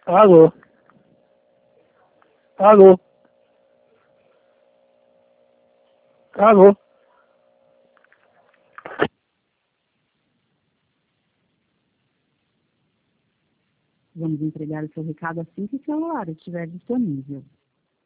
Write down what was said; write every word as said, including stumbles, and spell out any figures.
Alô? Alô? Alô? Vamos entregar o seu recado assim que o celular estiver disponível.